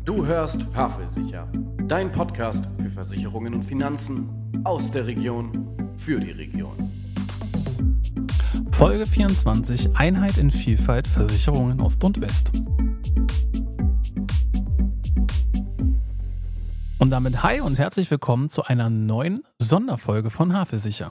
Du hörst Havelsicher, dein Podcast für Versicherungen und Finanzen aus der Region für die Region. Folge 24: Einheit in Vielfalt, Versicherungen Ost und West. Und damit hi und herzlich willkommen zu einer neuen Sonderfolge von Havelsicher.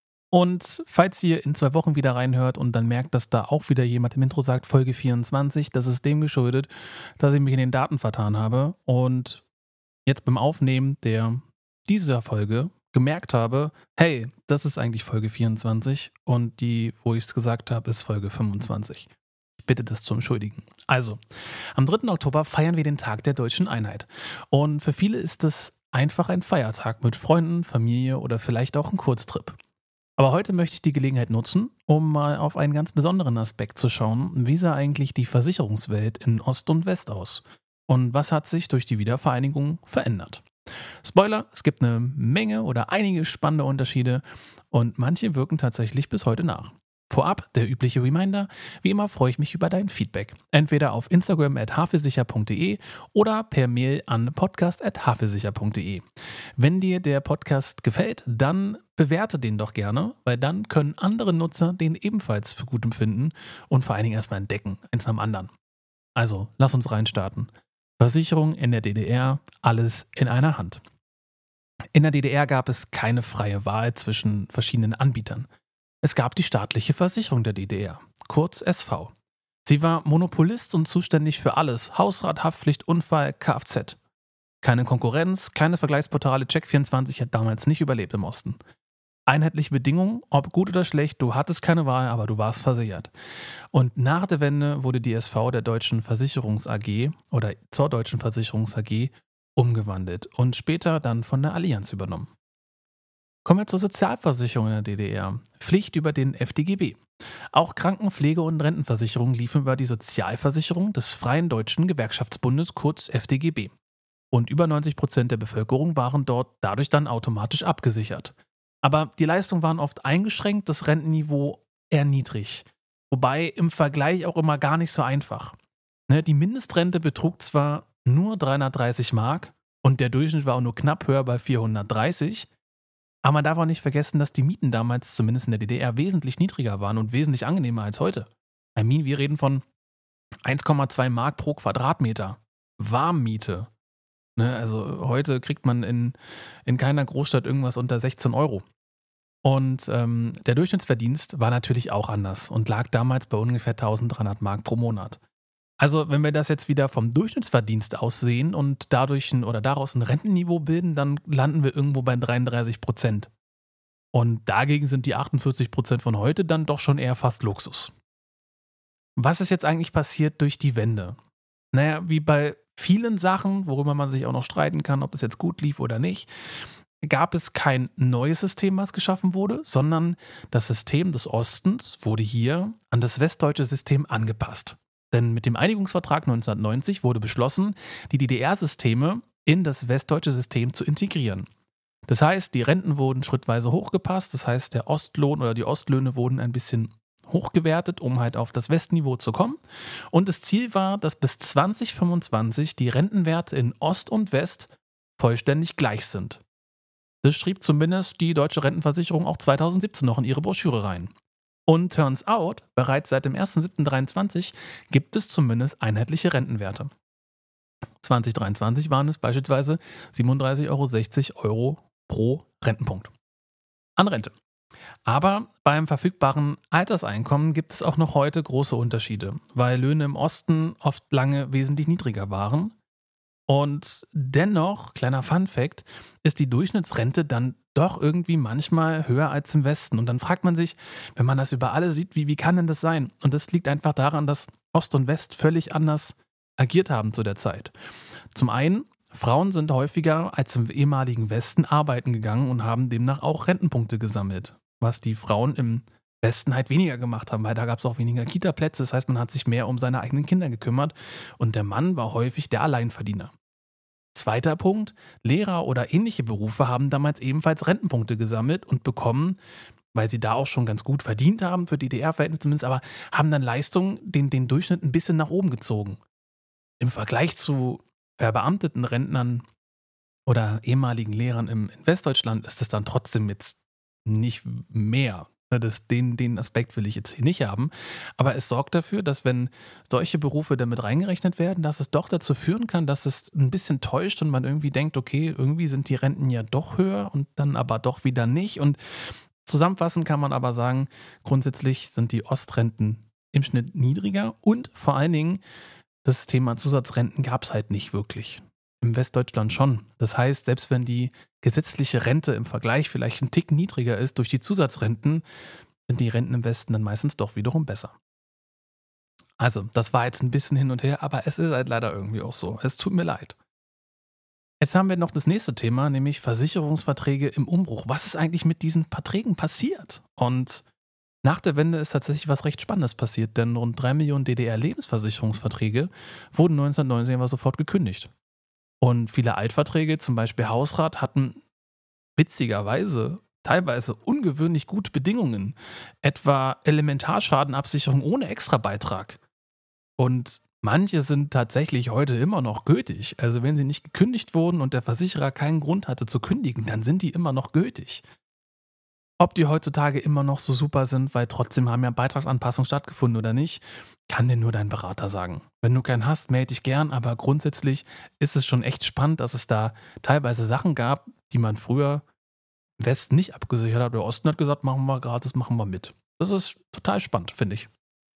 Und falls ihr in 2 Wochen wieder reinhört und dann merkt, dass da auch wieder jemand im Intro sagt, Folge 24, das ist dem geschuldet, dass ich mich in den Daten vertan habe und jetzt beim Aufnehmen dieser Folge gemerkt habe, hey, das ist eigentlich Folge 24 und die, wo ich es gesagt habe, ist Folge 25. Ich bitte das zu entschuldigen. Also, am 3. Oktober feiern wir den Tag der deutschen Einheit. Und für viele ist es einfach ein Feiertag mit Freunden, Familie oder vielleicht auch ein Kurztrip. Aber heute möchte ich die Gelegenheit nutzen, um mal auf einen ganz besonderen Aspekt zu schauen. Wie sah eigentlich die Versicherungswelt in Ost und West aus? Und was hat sich durch die Wiedervereinigung verändert? Spoiler, es gibt eine Menge oder einige spannende Unterschiede und manche wirken tatsächlich bis heute nach. Vorab der übliche Reminder, wie immer freue ich mich über dein Feedback. Entweder auf Instagram @havelsicher.de oder per Mail an podcast@havelsicher.de. Wenn dir der Podcast gefällt, dann bewerte den doch gerne, weil dann können andere Nutzer den ebenfalls für gut empfinden und vor allen Dingen erstmal entdecken, eins nach dem anderen. Also, lass uns reinstarten. Versicherung in der DDR, alles in einer Hand. In der DDR gab es keine freie Wahl zwischen verschiedenen Anbietern. Es gab die staatliche Versicherung der DDR, kurz SV. Sie war Monopolist und zuständig für alles, Hausrat, Haftpflicht, Unfall, Kfz. Keine Konkurrenz, keine Vergleichsportale, Check24 hat damals nicht überlebt im Osten. Einheitliche Bedingungen, ob gut oder schlecht, du hattest keine Wahl, aber du warst versichert. Und nach der Wende wurde die SV der Deutschen Versicherungs AG oder zur Deutschen Versicherungs AG umgewandelt und später dann von der Allianz übernommen. Kommen wir zur Sozialversicherung in der DDR. Pflicht über den FDGB. Auch Krankenpflege- und Rentenversicherung liefen über die Sozialversicherung des Freien Deutschen Gewerkschaftsbundes, kurz FDGB. Und über 90% der Bevölkerung waren dort dadurch dann automatisch abgesichert. Aber die Leistungen waren oft eingeschränkt, das Rentenniveau eher niedrig. Wobei im Vergleich auch immer gar nicht so einfach. Die Mindestrente betrug zwar nur 330 Mark und der Durchschnitt war auch nur knapp höher bei 430, aber man darf auch nicht vergessen, dass die Mieten damals, zumindest in der DDR, wesentlich niedriger waren und wesentlich angenehmer als heute. Wir reden von 1,2 Mark pro Quadratmeter. Warmmiete. Also heute kriegt man in keiner Großstadt irgendwas unter 16 Euro. Und der Durchschnittsverdienst war natürlich auch anders und lag damals bei ungefähr 1300 Mark pro Monat. Also wenn wir das jetzt wieder vom Durchschnittsverdienst aussehen und daraus ein Rentenniveau bilden, dann landen wir irgendwo bei 33%. Und dagegen sind die 48% von heute dann doch schon eher fast Luxus. Was ist jetzt eigentlich passiert durch die Wende? Wie bei vielen Sachen, worüber man sich auch noch streiten kann, ob das jetzt gut lief oder nicht, gab es kein neues System, was geschaffen wurde, sondern das System des Ostens wurde hier an das westdeutsche System angepasst. Denn mit dem Einigungsvertrag 1990 wurde beschlossen, die DDR-Systeme in das westdeutsche System zu integrieren. Das heißt, die Renten wurden schrittweise hochgepasst, das heißt, der Ostlohn oder die Ostlöhne wurden ein bisschen hochgewertet, um halt auf das Westniveau zu kommen. Und das Ziel war, dass bis 2025 die Rentenwerte in Ost und West vollständig gleich sind. Das schrieb zumindest die Deutsche Rentenversicherung auch 2017 noch in ihre Broschüre rein. Und turns out, bereits seit dem 1.7.23 gibt es zumindest einheitliche Rentenwerte. 2023 waren es beispielsweise 37,60 Euro pro Rentenpunkt an Rente. Aber beim verfügbaren Alterseinkommen gibt es auch noch heute große Unterschiede, weil Löhne im Osten oft lange wesentlich niedriger waren. Und dennoch, kleiner Funfact, ist die Durchschnittsrente dann doch irgendwie manchmal höher als im Westen. Und dann fragt man sich, wenn man das über alle sieht, wie kann denn das sein? Und das liegt einfach daran, dass Ost und West völlig anders agiert haben zu der Zeit. Zum einen, Frauen sind häufiger als im ehemaligen Westen arbeiten gegangen und haben demnach auch Rentenpunkte gesammelt, was die Frauen im Westen halt weniger gemacht haben, weil da gab es auch weniger Kita-Plätze. Das heißt, man hat sich mehr um seine eigenen Kinder gekümmert und der Mann war häufig der Alleinverdiener. Zweiter Punkt, Lehrer oder ähnliche Berufe haben damals ebenfalls Rentenpunkte gesammelt und bekommen, weil sie da auch schon ganz gut verdient haben, für DDR-Verhältnisse zumindest, aber haben dann Leistungen den Durchschnitt ein bisschen nach oben gezogen. Im Vergleich zu verbeamteten Rentnern oder ehemaligen Lehrern in Westdeutschland ist es dann trotzdem jetzt nicht mehr. Den Aspekt will ich jetzt hier nicht haben. Aber es sorgt dafür, dass wenn solche Berufe damit reingerechnet werden, dass es doch dazu führen kann, dass es ein bisschen täuscht und man irgendwie denkt, okay, irgendwie sind die Renten ja doch höher und dann aber doch wieder nicht. Und zusammenfassend kann man aber sagen, grundsätzlich sind die Ostrenten im Schnitt niedriger und vor allen Dingen das Thema Zusatzrenten gab es halt nicht wirklich. Im Westdeutschland schon. Das heißt, selbst wenn die gesetzliche Rente im Vergleich vielleicht ein Tick niedriger ist durch die Zusatzrenten, sind die Renten im Westen dann meistens doch wiederum besser. Also, das war jetzt ein bisschen hin und her, aber es ist halt leider irgendwie auch so. Es tut mir leid. Jetzt haben wir noch das nächste Thema, nämlich Versicherungsverträge im Umbruch. Was ist eigentlich mit diesen Verträgen passiert? Und nach der Wende ist tatsächlich was recht Spannendes passiert, denn rund 3 Millionen DDR-Lebensversicherungsverträge wurden 1990 aber sofort gekündigt. Und viele Altverträge, zum Beispiel Hausrat, hatten witzigerweise teilweise ungewöhnlich gute Bedingungen, etwa Elementarschadenabsicherung ohne Extrabeitrag. Und manche sind tatsächlich heute immer noch gültig. Also wenn sie nicht gekündigt wurden und der Versicherer keinen Grund hatte zu kündigen, dann sind die immer noch gültig. Ob die heutzutage immer noch so super sind, weil trotzdem haben ja Beitragsanpassungen stattgefunden oder nicht, kann dir nur dein Berater sagen. Wenn du keinen hast, melde dich gern, aber grundsätzlich ist es schon echt spannend, dass es da teilweise Sachen gab, die man früher im Westen nicht abgesichert hat. Der Osten hat gesagt, machen wir gratis, machen wir mit. Das ist total spannend, finde ich.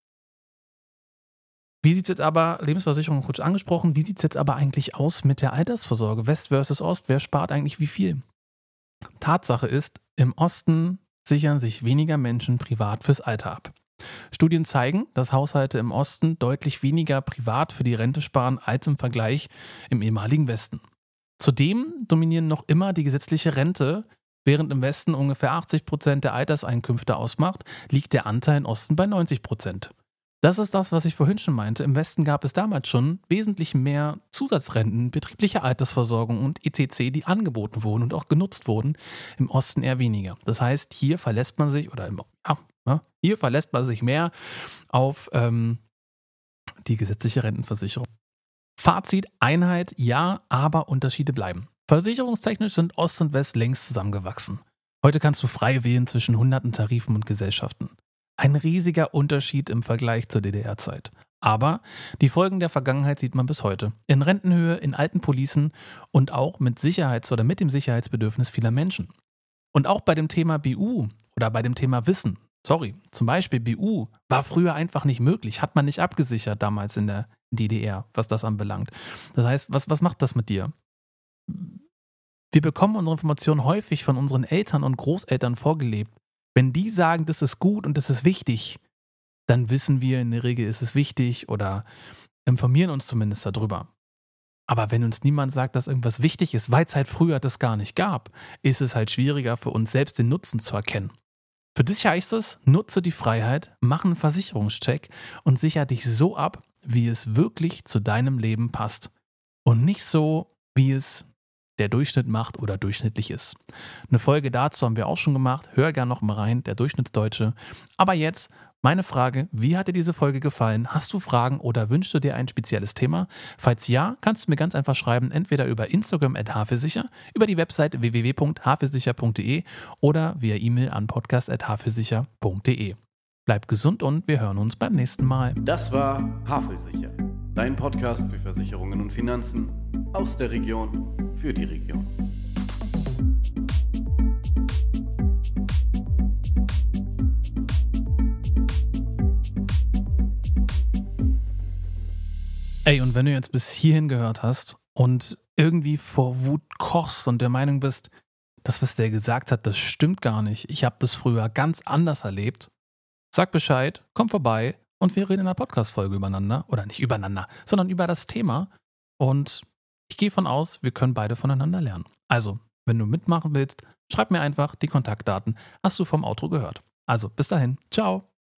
Wie sieht es jetzt aber, Lebensversicherung kurz angesprochen, wie sieht es jetzt aber eigentlich aus mit der Altersvorsorge? West versus Ost, wer spart eigentlich wie viel? Tatsache ist, im Osten sichern sich weniger Menschen privat fürs Alter ab. Studien zeigen, dass Haushalte im Osten deutlich weniger privat für die Rente sparen als im Vergleich im ehemaligen Westen. Zudem dominieren noch immer die gesetzliche Rente, während im Westen ungefähr 80% der Alterseinkünfte ausmacht, liegt der Anteil im Osten bei 90%. Das ist das, was ich vorhin schon meinte. Im Westen gab es damals schon wesentlich mehr Zusatzrenten, betriebliche Altersversorgung und etc., die angeboten wurden und auch genutzt wurden. Im Osten eher weniger. Das heißt, hier verlässt man sich, hier verlässt man sich mehr auf die gesetzliche Rentenversicherung. Fazit, Einheit, ja, aber Unterschiede bleiben. Versicherungstechnisch sind Ost und West längst zusammengewachsen. Heute kannst du frei wählen zwischen hunderten Tarifen und Gesellschaften. Ein riesiger Unterschied im Vergleich zur DDR-Zeit. Aber die Folgen der Vergangenheit sieht man bis heute. In Rentenhöhe, in alten Policen und auch mit dem Sicherheitsbedürfnis vieler Menschen. Und auch bei dem Thema BU oder bei dem Thema Wissen. Zum Beispiel BU war früher einfach nicht möglich, hat man nicht abgesichert damals in der DDR, was das anbelangt. Das heißt, was macht das mit dir? Wir bekommen unsere Informationen häufig von unseren Eltern und Großeltern vorgelebt. Wenn die sagen, das ist gut und das ist wichtig, dann wissen wir, in der Regel ist es wichtig oder informieren uns zumindest darüber. Aber wenn uns niemand sagt, dass irgendwas wichtig ist, weil es halt früher das gar nicht gab, ist es halt schwieriger für uns selbst den Nutzen zu erkennen. Für dich heißt es, nutze die Freiheit, mach einen Versicherungscheck und sichere dich so ab, wie es wirklich zu deinem Leben passt. Und nicht so, wie es der Durchschnitt macht oder durchschnittlich ist. Eine Folge dazu haben wir auch schon gemacht. Hör gerne noch mal rein, der Durchschnittsdeutsche. Aber jetzt meine Frage, wie hat dir diese Folge gefallen? Hast du Fragen oder wünschst du dir ein spezielles Thema? Falls ja, kannst du mir ganz einfach schreiben, entweder über Instagram @hafesicher, über die Website www.hafesicher.de oder via E-Mail an podcast@hafesicher.de. Bleib gesund und wir hören uns beim nächsten Mal. Das war Hafesicher, dein Podcast für Versicherungen und Finanzen aus der Region für die Region. Ey, und wenn du jetzt bis hierhin gehört hast und irgendwie vor Wut kochst und der Meinung bist, das, was der gesagt hat, das stimmt gar nicht, ich habe das früher ganz anders erlebt, sag Bescheid, komm vorbei und wir reden in einer Podcast-Folge übereinander, oder nicht übereinander, sondern über das Thema und ich gehe von aus, wir können beide voneinander lernen. Also, wenn du mitmachen willst, schreib mir einfach die Kontaktdaten, hast du vom Outro gehört. Also, bis dahin, ciao!